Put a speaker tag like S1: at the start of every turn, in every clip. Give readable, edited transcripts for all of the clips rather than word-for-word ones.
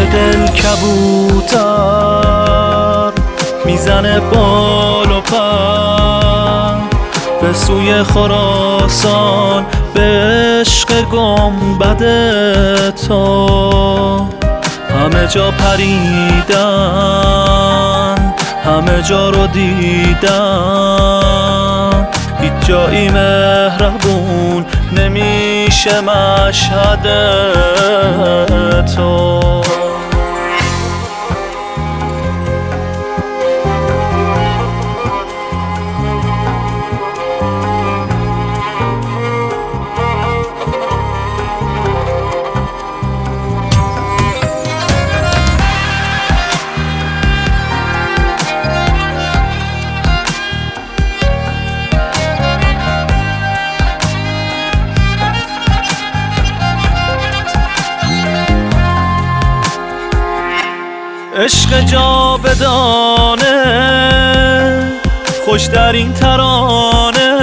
S1: دل کبوتر میزنه بال و پر به سوی خراسان، به عشق گنبد تو. همه جا پریدن، همه جا رو دیدم، هیچ جایی مهربون نمیشه مشهد تو. عشق جاودانه خوشترین ترانه،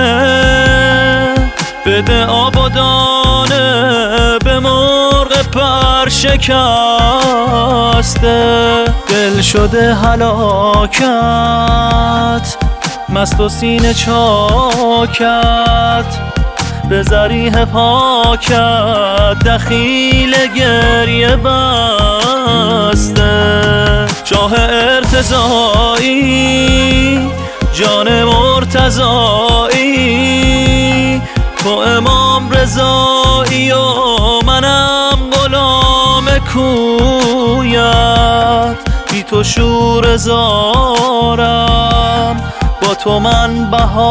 S1: بده آبادانه به مرغ پرشکسته. دل شده هلاکت، مست و سینه چاکت، به ذریح پاکت دخیل گریه بسته. شاه ارتضایی، جان مرتضایی، تو امام رضایی و منم غلام کویت. بی تو شور زارم، با تو من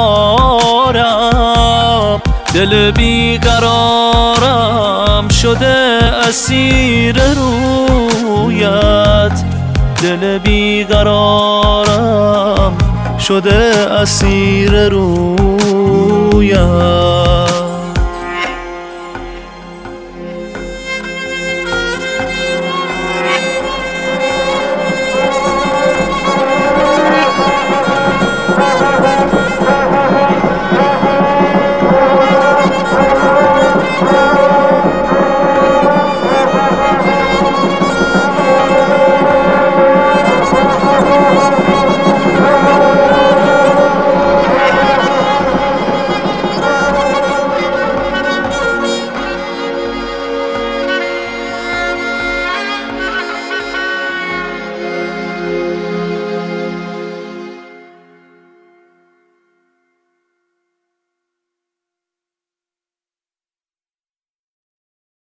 S1: بهارم. دل بیقرارم شده اسیر رویت، دل بیقرارم شده اسیر رویت.